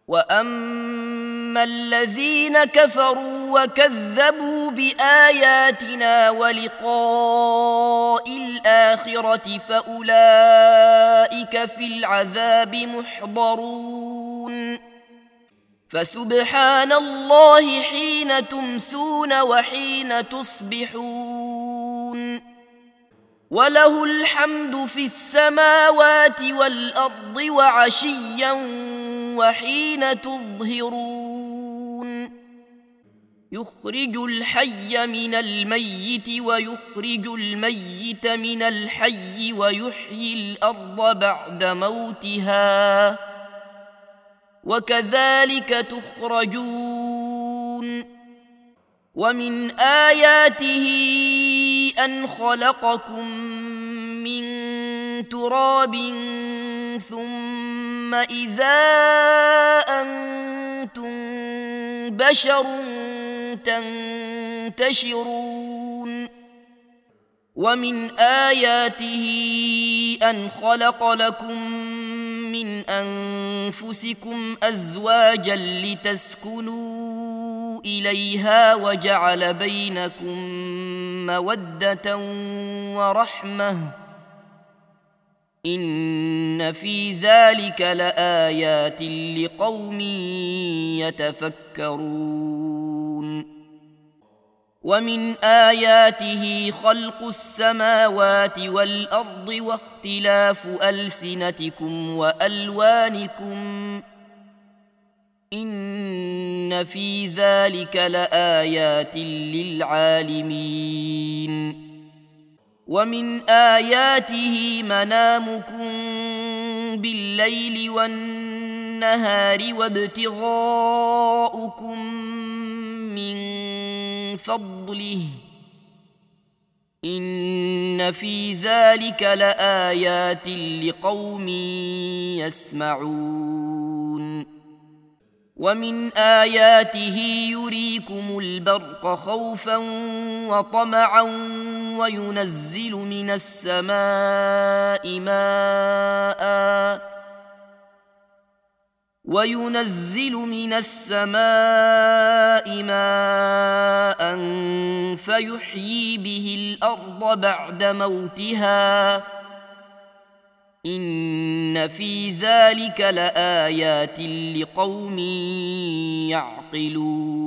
وأما الذين كفروا وكذبوا بآياتنا ولقاء الآخرة فأولئك في العذاب محضرون فسبحان الله حين تمسون وحين تصبحون وله الحمد في السماوات والأرض وعشيا وحين تظهرون يخرج الحي من الميت ويخرج الميت من الحي ويحيي الأرض بعد موتها وكذلك تخرجون ومن آياته أن خلقكم من تراب ثم إذا أنتم بشر تنتشرون ومن آياته أن خلق لكم من أنفسكم أزواجا لتسكنوا إليها وجعل بينكم مودة ورحمة إن في ذلك لآيات لقوم يتفكرون ومن آياته خلق السماوات والأرض واختلاف ألسنتكم وألوانكم إن في ذلك لآيات للعالمين ومن آياته منامكم بالليل والنهار وابتغاؤكم من فضله إن في ذلك لآيات لقوم يسمعون ومن آياته يريكم البرق خوفا وطمعا وينزل من السماء ماء فيحيي به الأرض بعد موتها إن في ذلك لآيات لقوم يعقلون